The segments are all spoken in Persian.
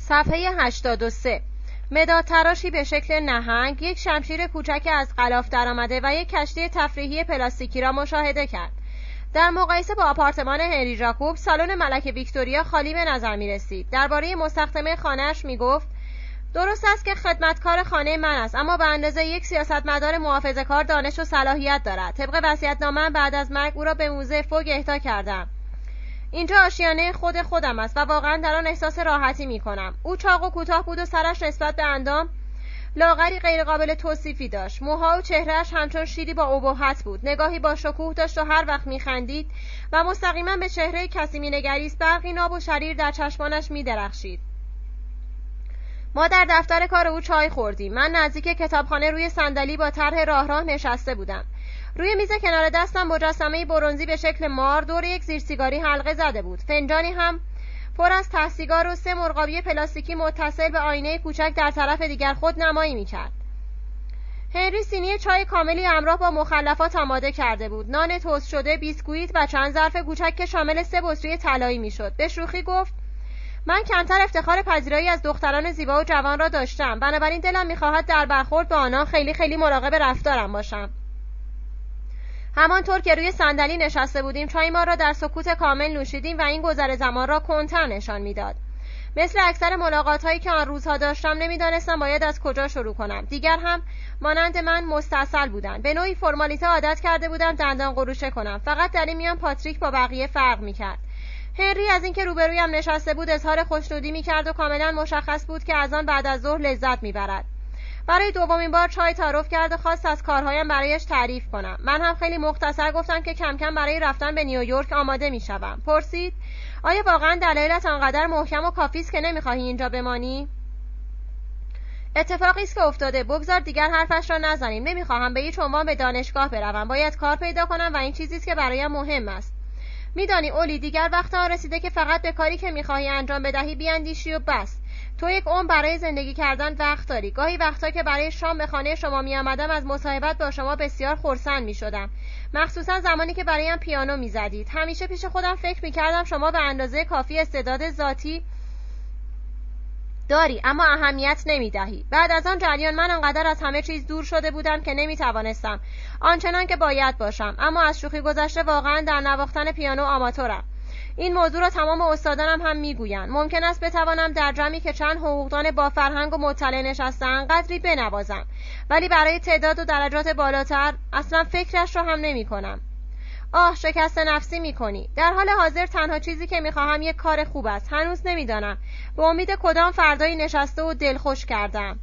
صفحه 83. مداد تراشی به شکل نهنگ یک شمشیر کوچک از غلاف درآمده و یک کشتی تفریحی پلاستیکی را مشاهده کرد. در مقایسه با آپارتمان هنری ژاکوب، سالن ملکه ویکتوریا خالی به نظر می رسید. درباره مستخدمه خانه‌اش می گفت: درست است که خدمتکار خانه من است، اما به اندازه یک سیاستمدار محافظه‌کار دانش و صلاحیت دارد. طبق وصیت‌نامه‌ام بعد از مرگ او را به موزه فوگ اهدا کردم. اینجا آشیانه خودم است و واقعا در آن احساس راحتی می کنم. او چاق و کوتاه بود و سرش نسبت به اندام لاغری غیرقابل توصیفی داشت. موها و چهرهش همچون شیری با ابهت بود. نگاهی با شکوه داشت و هر وقت می خندید و مستقیما به چهره کسی می نگریست برقی ناب و شریر در چشمانش می درخشید. ما در دفتر کار او چای خوردیم. من نزدیک کتابخانه روی صندلی با طرح راه نشسته بودم. روی میز کنار دستم مجسمه برنزی به شکل مار دور یک زیرسیگاری حلقه زده بود. فنجانی هم پر از ته سیگار و 3 مرغابی پلاستیکی متصل به آینه کوچک در طرف دیگر خود نمایی می‌کرد. هنری سینی چای کاملی همراه با مخلفات آماده کرده بود. نان تست شده، بیسکویت و چند ظرف کوچک که شامل 3 بطری طلایی میشد. به شوخی گفت: من کمتر افتخار پذیرایی از دختران زیبا و جوان را داشتم، بنابراین دلم می‌خواهد در برخورد با آنها خیلی مراقب رفتارم باشم. همانطور که روی صندلی نشسته بودیم چای ما را در سکوت کامل نوشیدیم و این گذر زمان را کنتر نشان میداد. مثل اکثر ملاقات‌هایی که آن روزها داشتم نمیدانستم باید از کجا شروع کنم. دیگر هم مانند من مستعسل بودند. به نوعی فرمالیته عادت کرده بودم دندان قروشه کنم. فقط در این میان پاتریک با بقیه فرق می‌کرد. هنری از اینکه روبرویم نشسته بود اظهار خوشنودی می‌کرد و کاملا مشخص بود که از آن بعد از ظهر لذت می‌برد. برای دومین بار چای تعارف کرد و خواست از کارهایم برایش تعریف کنم. من هم خیلی مختصر گفتم که کم کم برای رفتن به نیویورک آماده می‌شوم. پرسید: آیا واقعا دلایلت آنقدر محکم و کافی است که نمی‌خواهی اینجا بمانی؟ اتفاقی است که افتاده. بگذار دیگر حرفش را نزنیم. نمی‌خواهم به هیچ عنوان به دانشگاه بروم. باید کار پیدا کنم و این چیزی است که برایم مهم است. می‌دانی اولی، دیگر وقت آن رسیده که فقط به کاری که می‌خواهی انجام بدهی بیاندیشی و بس. تو یک عمر برای زندگی کردن وقت داری. گاهی وقتا که برای شام به خانه شما می آمدم از مصاحبت با شما بسیار خرسند می شدم، مخصوصا زمانی که برایم پیانو می زدید. همیشه پیش خودم فکر می کردم شما به اندازه کافی استعداد ذاتی داری اما اهمیت نمی دهی. بعد از آن جریان من انقدر از همه چیز دور شده بودم که نمی توانستم آنچنان که باید باشم. اما از شوخی گذشته واقعا در نواختن پیانو آماتورم. این موضوع را تمام استادانم هم میگویند. ممکن است بتوانم در جمعی که چند حقوقدان با فرهنگ و مطلع نشسته‌اند قدری بنوازم، ولی برای تعداد و درجات بالاتر اصلا فکرش را هم نمی‌کنم. شکست نفسی می‌کنی. در حال حاضر تنها چیزی که می‌خواهم یک کار خوب است. هنوز نمی‌دانم به امید کدام فردایی نشسته و دلخوش کردم.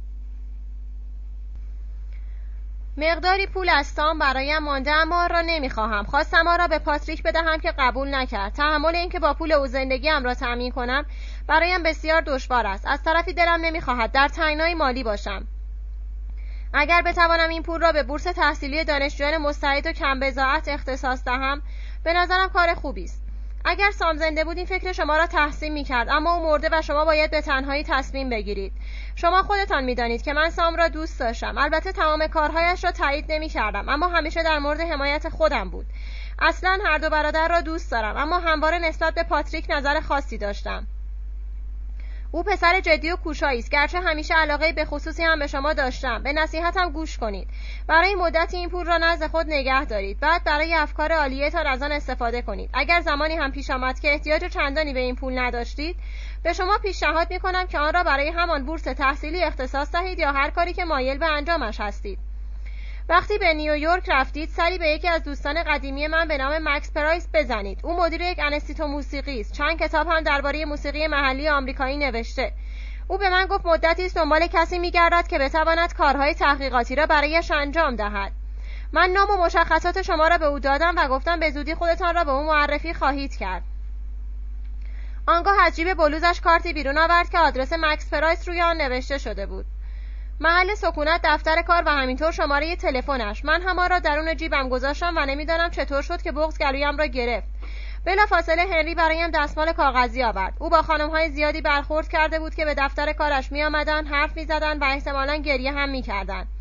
مقداری پول از سام برایم مانده اما آن را نمیخواهم. خواستم آن را به پاتریک بدهم که قبول نکرد. تحمل اینکه با پول او زندگیم را تأمین کنم برایم بسیار دشوار است. از طرفی دلم نمیخواهد در تنگنای مالی باشم. اگر بتوانم این پول را به بورس تحصیلی دانشجویان مستعد و کم بضاعت اختصاص دهم به نظرم کار خوبی است. اگر سام زنده بود این فکر شما را تحسین می‌کرد، اما او مرده و شما باید به تنهایی تصمیم بگیرید. شما خودتان می‌دانید که من سام را دوست داشتم. البته تمام کارهایش را تایید نمی‌کردم، اما همیشه در مورد حمایت خودم بود. اصلاً هر دو برادر را دوست دارم، اما همواره نسبت به پاتریک نظر خاصی داشتم. او پسر جدی و کوشایی است، گرچه همیشه علاقه به خصوصی هم به شما داشتم. به نصیحتم گوش کنید. برای مدتی این پول را نزد خود نگه دارید. بعد برای افکار عالیتان از آن استفاده کنید. اگر زمانی هم پیش آمد که احتیاج چندانی به این پول نداشتید، به شما پیشنهاد می‌کنم که آن را برای همان بورس تحصیلی اختصاص دهید یا هر کاری که مایل به انجامش هستید. وقتی به نیویورک رفتید سری به یکی از دوستان قدیمی من به نام مکس پرایس بزنید. او مدیر یک انستیتو موسیقی است. چند کتاب هم درباره موسیقی محلی آمریکایی نوشته. او به من گفت مدتی است دنبال کسی می‌گردد که بتواند کارهای تحقیقاتی را برایش انجام دهد. من نام و مشخصات شما را به او دادم و گفتم به زودی خودتان را به او معرفی خواهید کرد. آنگاه از جیب بلوزش کارتی بیرون آورد که آدرس مکس پرایس روی آن نوشته شده بود. محل سکونت، دفتر کار و همینطور شماره تلفنش. من هم آن را درون جیبم گذاشتم و نمیدانم چطور شد که بغض گلویم را گرفت. بلافاصله هنری برایم دستمال کاغذی آورد. او با خانم‌های زیادی برخورد کرده بود که به دفتر کارش می‌آمدند، حرف می‌زدند و احتمالاً گریه هم می‌کردند.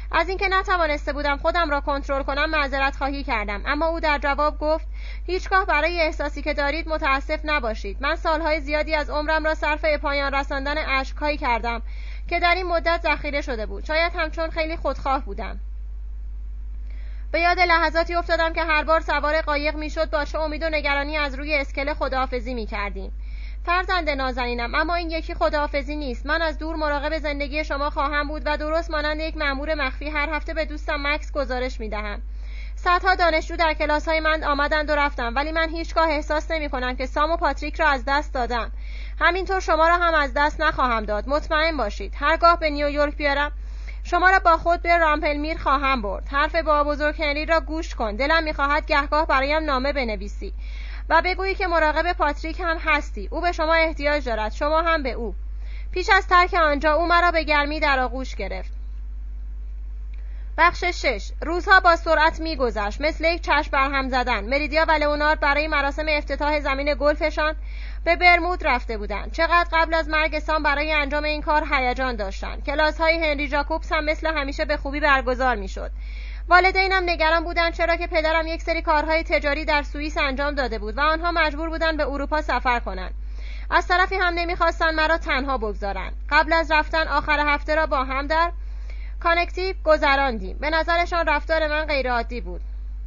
از اینکه نتوانسته بودم خودم را کنترل کنم معذرت خواهی کردم، اما او در جواب گفت هیچگاه برای احساسی که دارید متاسف نباشید. من سالهای زیادی از عمرم را صرف پایان رساندن اشک‌هایی کردم که در این مدت ذخیره شده بود. شاید همچون خیلی خودخواه بودم. به یاد لحظاتی افتادم که هر بار سوار قایق میشد با چه امید و نگرانی از روی اسکله خداحافظی میکردیم. فرزند نازنینم، اما این یکی خداحافظی نیست. من از دور مراقب زندگی شما خواهم بود و درست مانند یک مأمور مخفی هر هفته به دوستم مکس گزارش میدهم. صدها دانشجو در کلاس‌های من آمدند و رفتند، ولی من هیچگاه احساس نمی‌کنم که سام و پاتریک را از دست دادم. همینطور شما را هم از دست نخواهم داد. مطمئن باشید. هرگاه به نیویورک بیارم شما را با خود به رامپلمیر خواهم برد. حرف با بزرگ هنری را گوش کن. دلم می‌خواهد گهگاه برایم نامه بنویسی و بگویی که مراقب پاتریک هم هستی. او به شما احتیاج دارد، شما هم به او. پیش از ترک آنجا او مرا به گرمی در آغوش گرفت. بخش 6. روزها با سرعت می‌گذشت، مثل یک چشم برهم زدن. مریدیا و لئونارد برای مراسم افتتاح زمین گلفشان به برمود رفته بودند. چقدر قبل از مرگ سام برای انجام این کار هیجان داشتند. کلاس‌های هنری جاکوبس هم مثل همیشه به خوبی برگزار می‌شد. والدینم نگران بودند چرا که پدرم یک سری کارهای تجاری در سوئیس انجام داده بود و آنها مجبور بودند به اروپا سفر کنند. از طرفی هم نمی‌خواستند مرا تنها بگذارند. قبل از رفتن آخر هفته را با هم در کانکتیو گذراندیم. به نظرشان رفتار من غیرعادی بود.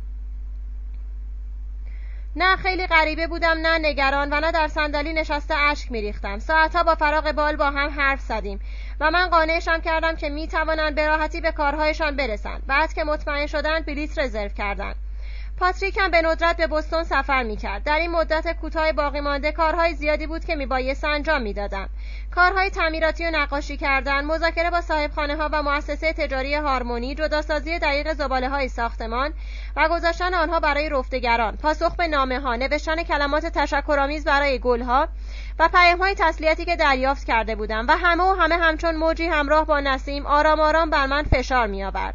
نه خیلی غریبه بودم، نه نگران و نه در صندلی نشسته اشک می‌ریختم. ساعتها با فراغ بال با هم حرف زدیم و من قانعشان کردم که می‌توانند به راحتی به کارهایشان برسند. بعد که مطمئن شدند بلیط رزرو کردند. پاتریک هم به ندرت به بوستون سفر می‌کرد. در این مدت کوتاه باقی مانده کارهای زیادی بود که میبایست انجام میدادم. کارهای تعمیراتی و نقاشی کردن، مذاکره با صاحبخانه‌ها و مؤسسه تجاری هارمونی، جداسازی دقیق زباله‌های ساختمان و گذاشتن آنها برای رفتگران، پاسخ به نامه‌ها، نوشتن کلمات تشکرآمیز برای گل‌ها و پیام‌های تسلیتی که دریافت کرده بودم و همه همچون موجی همراه با نسیم آرام آرام بر من فشار می‌آورد.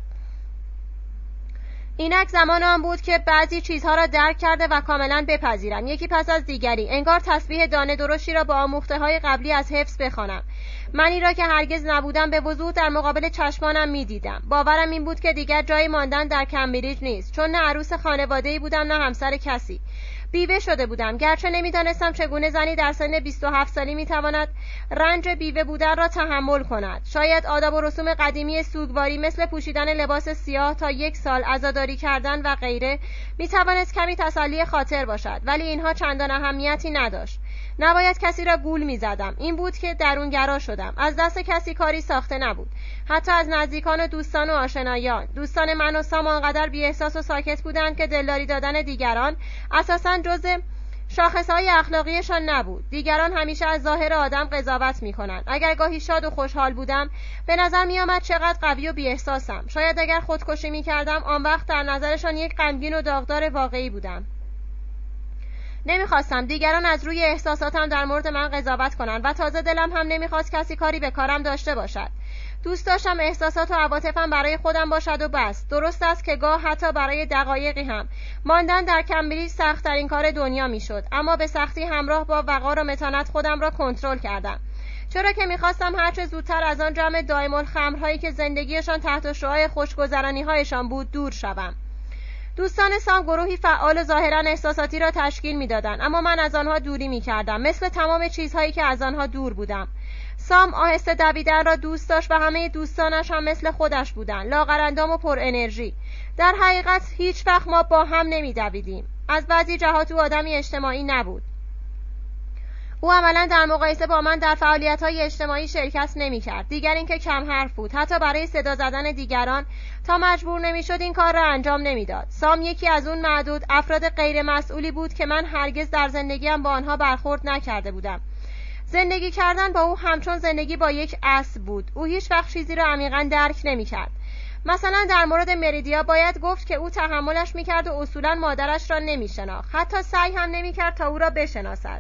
اینک زمان آن بود که بعضی چیزها را درک کرده و کاملا بپذیرم، یکی پس از دیگری، انگار تسبیح دانه درشتی را با آموخته‌های قبلی از حفظ بخوانم. منی را که هرگز نبودم به وضوح در مقابل چشمانم می‌دیدم. باورم این بود که دیگر جای ماندن در کمبریج نیست، چون نه عروس خانواده‌ای بودم نه همسر کسی. بیوه شده بودم، گرچه نمی‌دانستم چگونه زنی در سن 27 سالی می‌تواند رنج بیوه بودن را تحمل کند. شاید آداب و رسوم قدیمی سوگواری مثل پوشیدن لباس سیاه تا 1 سال، عزاداری کردن و غیره می‌توانست کمی تسلی خاطر باشد، ولی اینها چندان اهمیتی نداشت. نباید کسی را گول می‌زدم. این بود که درونگرا شدم. از دست کسی کاری ساخته نبود، حتی از نزدیکان و دوستان و آشنایان. دوستان من و سام آنقدر بی‌احساس و ساکت بودند که دلداری دادن دیگران اساساً جزء شاخصهای اخلاقیشان نبود. دیگران همیشه از ظاهر آدم قضاوت می‌کنند. اگر گاهی شاد و خوشحال بودم، به نظر می‌آمد چقدر قوی و بی‌احساسم. شاید اگر خودکشی می‌کردم، آن وقت در نظرشان یک غمگین و داغدار واقعی بودم. نمیخواستم دیگران از روی احساساتم در مورد من قضاوت کنند و تازه دلم هم نمیخواست کسی کاری به کارم داشته باشد. دوست داشتم احساسات و عواطفم برای خودم باشد و بس. درست است که گاه حتی برای دقایقی هم ماندن در کمبریج سخت‌ترین کار دنیا میشد، اما به سختی همراه با وقار و متانت خودم را کنترل کردم، چرا که میخواستم هرچه زودتر از آن جمع دائم الخمرهایی که زندگیشان تحت شعاع خوشگذرانی‌هایشان بود دور شوم. دوستان سام گروهی فعال و ظاهراً احساساتی را تشکیل می‌دادند، اما من از آنها دوری می‌کردم، مثل تمام چیزهایی که از آنها دور بودم. سام آهسته دویدن را دوست داشت و همه دوستانش هم مثل خودش بودند، لاغرندام و پر انرژی. در حقیقت هیچ وقت ما با هم نمی‌دویدیم. از بعضی جهات او آدمی اجتماعی نبود. او عملاً در مقایسه با من در فعالیت‌های اجتماعی شرکت نمی‌کرد. دیگر اینکه کم حرف بود، حتی برای صدا زدن دیگران تا مجبور نمی‌شد این کار را انجام نمی‌داد. سام یکی از اون معدود افراد غیر مسئولی بود که من هرگز در زندگیم با آنها برخورد نکرده بودم. زندگی کردن با او همچون زندگی با یک اسب بود. او هیچ وقت چیزی را عمیقاً درک نمی‌کرد. مثلا در مورد مریدیا باید گفت که او تحملش می‌کرد و اصولاً مادرش را نمی‌شناخت. حتی سعی هم نمی‌کرد تا او را بشناسد.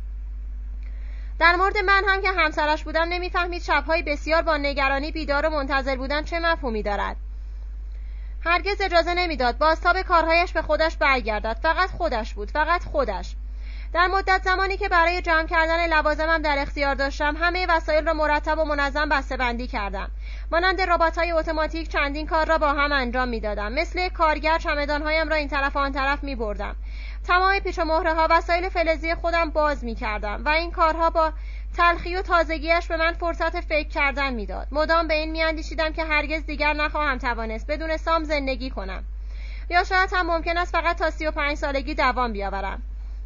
در مورد من هم که همسرش بودم نمیفهمید شب‌های بسیار با نگرانی بیدار و منتظر بودن چه مفهومی دارد. هرگز اجازه نمیداد بازتاب کارهایش به خودش برگردد. فقط خودش بود، فقط خودش. در مدت زمانی که برای جمع کردن لوازمم در اختیار داشتم، همه وسایل را مرتب و منظم بسته‌بندی کردم. مانند ربات‌های اتوماتیک چندین کار را با هم انجام می‌دادم. مثل کارگر چمدان‌هایم را این طرف و آن طرف می‌بردم. تمام پیچ و مهره‌ها وسایل فلزی خودم باز می‌کردم و این کارها با تلخی و تازگیش به من فرصت فکر کردن میداد. مدام به این میاندیشیدم که هرگز دیگر نخواهم توانست بدون سام زندگی کنم، یا شاید هم ممکن است فقط تا 35 سالگی دوام بیاورم.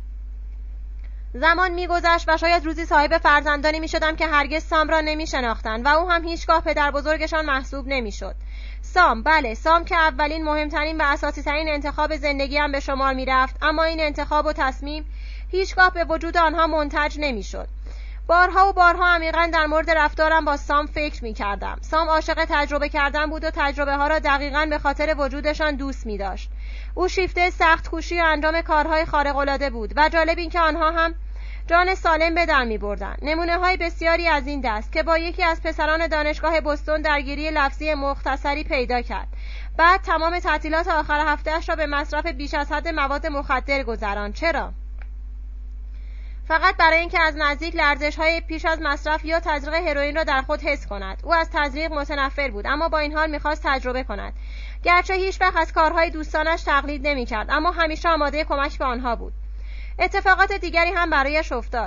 زمان میگذشت و شاید روزی صاحب فرزندانی میشدم که هرگز سام را نمیشناختند و او هم هیچگاه پدر بزرگشان محسوب نمیشد. سام، بله، سام که اولین، مهمترین و اساسی ترین انتخاب زندگیم به شمار میرفت، اما این انتخاب و تصمیم هیچگاه به وجود آنها منتج نمیشد. بارها و بارها عمیقاً در مورد رفتارم با سام فکر می‌کردم. سام عاشق تجربه کردن بود و تجربه ها را دقیقاً به خاطر وجودشان دوست می‌داشت. او شیفته سخت کوشی و انجام کارهای خارق‌العاده بود و جالب این که آنها هم جان سالم به در می‌بردند. نمونه‌های بسیاری از این دست که با یکی از پسران دانشگاه بوستون درگیری لفظی مختصری پیدا کرد. بعد تمام تعطیلات آخر هفته‌اش را به مصرف بیش از حد مواد مخدر گذراند. چرا؟ فقط برای اینکه از نزدیک لرزش‌های پیش از مصرف یا تزریق هروئین را در خود حس کند. او از تزریق متنفر بود، اما با این حال می‌خواست تجربه کند. گرچه هیچ وقت از کارهای دوستانش تقلید نمی‌کرد، اما همیشه آماده کمک به آنها بود. اتفاقات دیگری هم برایش افتاد.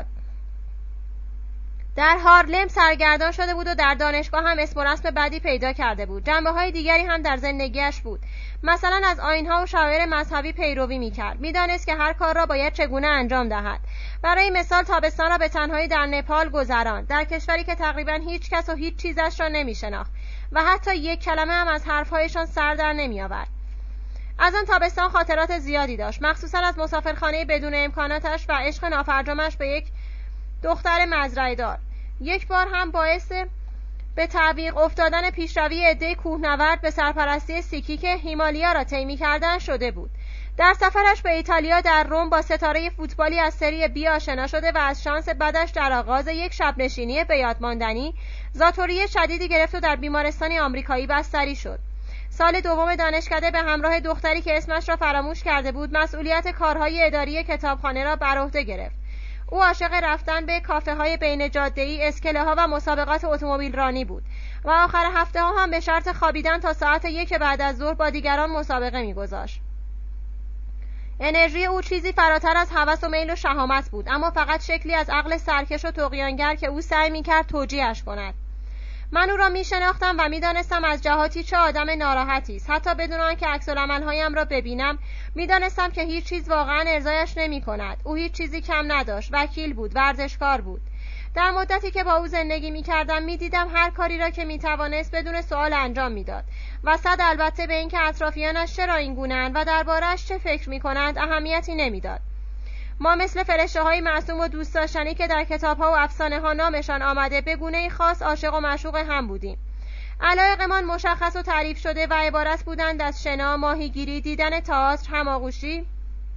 در هارلم سرگردان شده بود و در دانشگاه هم اسم و رسم بدی پیدا کرده بود. جنبه‌های دیگری هم در زندگیش بود. مثلا از آیین‌ها و شعائر مذهبی پیروی می‌کرد. می‌دانست که هر کار را باید چگونه انجام دهد. برای مثال تابستان را به تنهایی در نپال گذراند، در کشوری که تقریباً هیچ کس و هیچ چیزش را نمی‌شناخت و حتی یک کلمه هم از حرف‌هایشان سر در نمی‌آورد. از آن تابستان خاطرات زیادی داشت، مخصوصاً از مسافرخانه بدون امکاناتش و عشق نافرجامش به یک دختر مزرعه‌دار. یک بار هم باعث به تعویق افتادن پیشروی عده کوهنورد به سرپرستی سیکی که هیمالیا را طی می‌کردند شده بود. در سفرش به ایتالیا در روم با ستاره فوتبالی از سری بی آشنا شده و از شانس بدش در آغاز یک شب نشینی به یاد ماندنی ذات‌الریه شدیدی گرفت و در بیمارستانی آمریکایی بستری شد. سال دوم دانشکده به همراه دختری که اسمش را فراموش کرده بود مسئولیت کارهای اداری کتابخانه را بر عهده گرفت. او عاشق رفتن به کافه‌های بین جاده‌ای، اسکله‌ها و مسابقات اتومبیل رانی بود و آخر هفته‌ها هم به شرط خوابیدن تا ساعت 1 بعد از ظهر با دیگران مسابقه می‌گذاشت. انرژی او چیزی فراتر از هوس و میل و شهامت بود، اما فقط شکلی از عقل سرکش و طغیانگر که او سعی می‌کرد توجیهش کند. من او را می‌شناختم و می‌دانستم از جهاتی چه آدم ناراحتی است. حتی بدون آنکه عکس‌العمل‌هایم را ببینم می‌دانستم که هیچ چیز واقعاً ارضایش نمی‌کند. او هیچ چیزی کم نداشت، وکیل بود، ورزشکار بود. در مدتی که با او زندگی می‌کردم می‌دیدم هر کاری را که می‌توانست بدون سوال انجام می‌داد و صد البته به اینکه اطرافیانش چرا این گونه‌اند و درباره‌اش چه فکر می‌کنند اهمیتی نمی‌داد. ما مثل فرشته‌های معصوم و دوست داشتنی که در کتاب‌ها و افسانه‌ها نامشان آمده به گونه‌ای خاص عاشق و معشوق هم بودیم. علایقمان مشخص و تعریف شده و عبارت بودند از شنا، ماهیگیری، دیدن تئاتر، هماغوشی.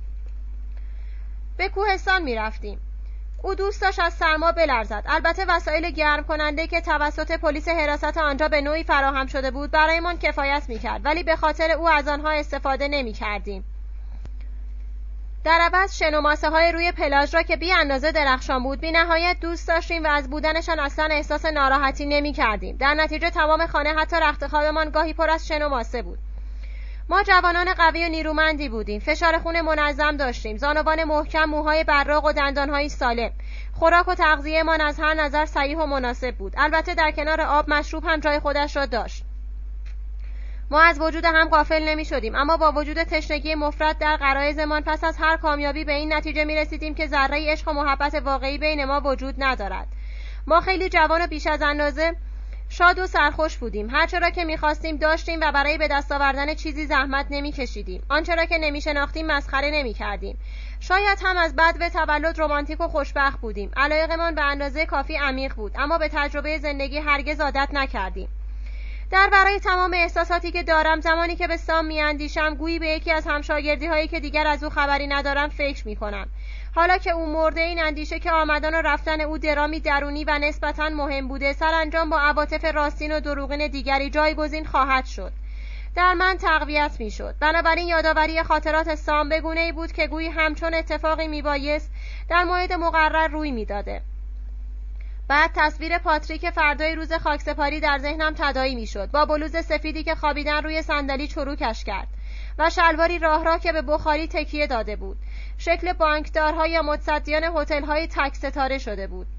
به کوهستان می‌رفتیم. او دوست داشت از سرما بلرزد. البته وسایل گرم کننده که توسط پلیس حراست آنجا به نوعی فراهم شده بود برایمان کفایت می‌کرد، ولی به خاطر او از آنها استفاده نمی‌کردیم. در عوض شن و ماسه های روی پلاژ را که بی اندازه درخشان بود بی نهایت دوست داشتیم و از بودنشان اصلا احساس ناراحتی نمی کردیم. در نتیجه تمام خانه حتی رخت خوابمان گاهی پر از شن و ماسه بود. ما جوانان قوی و نیرومندی بودیم، فشار خون منظم داشتیم، زانوان محکم، موهای براق و دندانهای سالم. خوراک و تغذیه‌مان از هر نظر صحیح و مناسب بود. البته در کنار آب مشروب هم جای خودش را داشت. ما از وجود هم غافل نمی شدیم، اما با وجود تشنگی مفرط در غرایزمان پس از هر کامیابی به این نتیجه می رسیدیم که ذره عشق و محبت واقعی بین ما وجود ندارد. ما خیلی جوان و بیش از اندازه شاد و سرخوش بودیم. هر چرا که می خواستیم داشتیم و برای به دست آوردن چیزی زحمت نمی کشیدیم. آنچه را که نمی شناختیم مسخره نمی کردیم. شاید هم از بدو تولد رمانتیک و خوشبخت بودیم. علایقمان به اندازه کافی عمیق بود، اما به تجربه زندگی هرگز عادت نکردیم. درباره تمام احساساتی که دارم زمانی که به سام میاندیشم گویی به یکی از همشاگردی‌هایی که دیگر از او خبری ندارم فکر می‌کنم. حالا که او مرده این اندیشه که آمدن و رفتن او درامی درونی و نسبتاً مهم بوده سرانجام با عواطف راستین و دروغین دیگری جایگزین خواهد شد. در من تقویت می‌شد. بنابراین یادآوری خاطرات سام به گونه‌ای بود که گویی همچون اتفاقی میبایست در موعد مقرر روی میداده. بعد تصویر پاتریک فردای روز خاکسپاری در ذهنم تداعی میشد، با بلوز سفیدی که خوابیدن روی صندلی چروکش کرد و شلواری راه که به بخاری تکیه داده بود. شکل بانکدارها یا متصدیان هتل‌های تک ستاره شده بود.